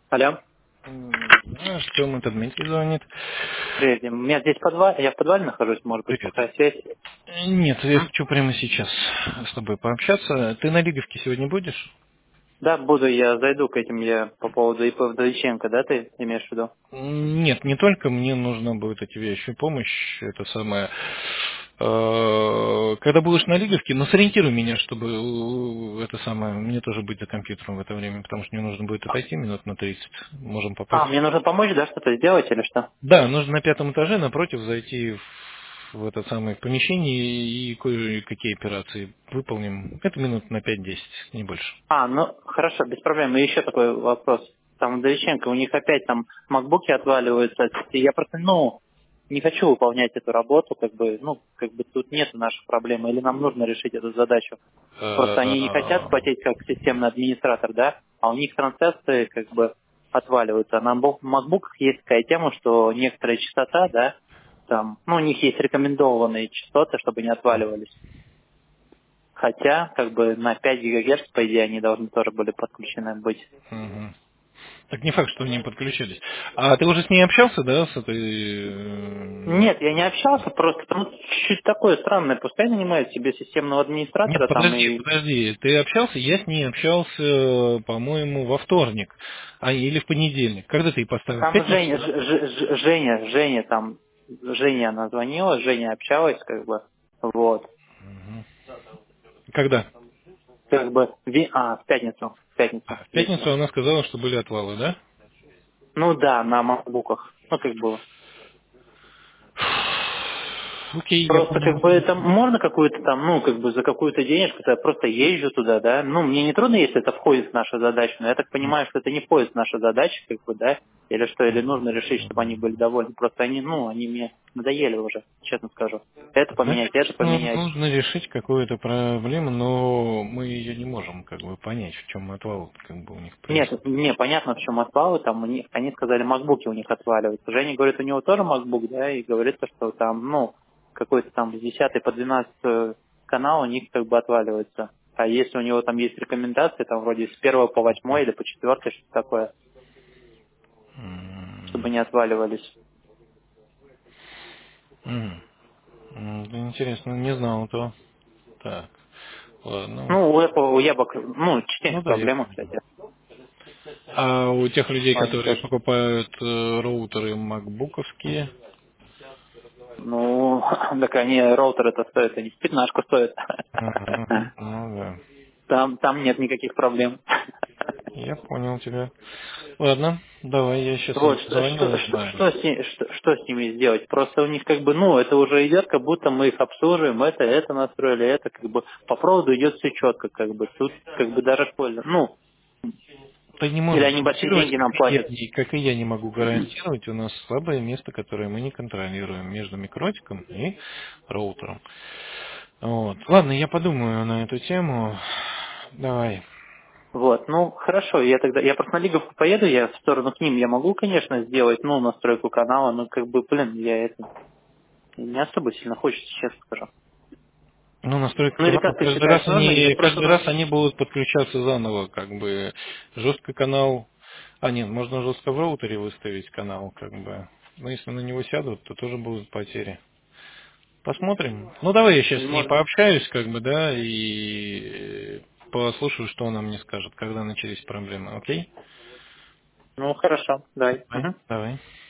Алло. Артем, это Дмитрий звонит. Привет. У меня здесь подвал, я в подвале нахожусь, может быть, Привет. плохая связь. Нет, я М? хочу прямо сейчас с тобой пообщаться. Ты на Лиговке сегодня будешь? Да, буду, я зайду к этим, я по поводу ИП Вдовиченко, да, ты имеешь в виду? Нет, не только мне нужна будет от тебя еще помощь. Это самое. Когда будешь на Лиговке, но сориентируй меня, чтобы это самое, мне тоже быть за компьютером в это время, потому что мне нужно будет отойти минут на 30. Можем попасть. Мне нужно помочь, да, что-то сделать или что? Да, нужно на пятом этаже напротив зайти в это самое помещение и кое-какие операции выполним. Это минут на 5-10, не больше. Ну, хорошо, без проблем. И еще такой вопрос. Там Вдовиченко, у них опять там макбуки отваливаются. И я просто, не хочу выполнять эту работу, как бы тут нет наших проблем. Или нам нужно решить эту задачу. Просто они не хотят Э, платить как системный администратор, да, а у них трансляции как бы отваливаются. На макбуках есть такая тема, что некоторая частота, да, там, у них есть рекомендованные частоты, чтобы не отваливались. Хотя, как бы на 5 ГГц, по идее, они должны тоже были подключены быть. мгм. Так не факт, что они подключились. А ты уже с ней общался, да, с этой... Нет, я не общался, просто потому что чуть-чуть такое странное, пускай нанимают себе системного Нет, администратора там подожди, и подожди. Ты общался? Я с ней общался, по-моему, во вторник. Или в понедельник. Когда ты ей поставил? В там пятницу? Женя там, Женя она звонила, Женя общалась, как бы, вот. Мгм. Когда? Как бы, в пятницу В пятницу вечером. она сказала, что были отвалы, да? Ну да, на макбуках. Как бы. Окей, я Просто как понял. бы это можно какую-то там, как бы за какую-то денежку, я просто езжу туда, да. Мне не трудно, если это входит в нашу задачу, но я так понимаю, что это не входит в нашу задачу, как бы, да, или что, или нужно решить, чтобы они были довольны. Просто они мне надоели уже, честно скажу. Это поменять, это поменять. Нужно решить какую-то проблему, но мы ее не можем как бы понять, в чем отвал как бы у них Нет, происходит. мне понятно, в чем отвалы, там они сказали, макбуки у них отваливаются. Женя говорит, у него тоже макбук, да, и говорит, что там, какой-то там с 10 по 12 канал у них как бы отваливается. А если у него там есть рекомендации, там вроде с 1 по 8 или по 4, что такое, чтобы М, не отваливались. м. Да интересно, не знал этого. Так, ладно. У Ябок, Ну частенько да, я проблема, понял. кстати, А у тех в людей, плане которые тоже. покупают роутеры макбуковские, Так они, роутер это стоит, они пятнашку стоят. ага, ну да, Там нет никаких проблем. я понял тебя. Ладно, давай, я сейчас им Вот, позвоню, узнаю. что с ними сделать? Просто у них как бы, это уже идет, как будто мы их обслуживаем, это настроили, это как бы по проводу идет все четко, как бы тут как бы даже школьно. Ты не Или можешь они большие гарантировать, деньги нам платят. как и я не могу гарантировать, у нас слабое место, которое мы не контролируем между микротиком и роутером. Вот. Ладно, я подумаю на эту тему. Давай. Вот, хорошо, я просто на Лиговку поеду, я в сторону к ним, я могу, конечно, сделать, настройку канала, но как бы, я это не особо сильно хочется, честно скажу. Ну, настройка Или канала, как ты считаешь, нужно, или просто... каждый раз они будут подключаться заново, как бы жесткий канал. А нет, можно жестко в роутере выставить канал, как бы. Но если на него сядут, то тоже будут потери. Посмотрим. Ну давай я сейчас с ней Можно. пообщаюсь, как бы, да, и послушаю, что она мне скажет, когда начались проблемы, окей? Хорошо, дай. Давай. Давай.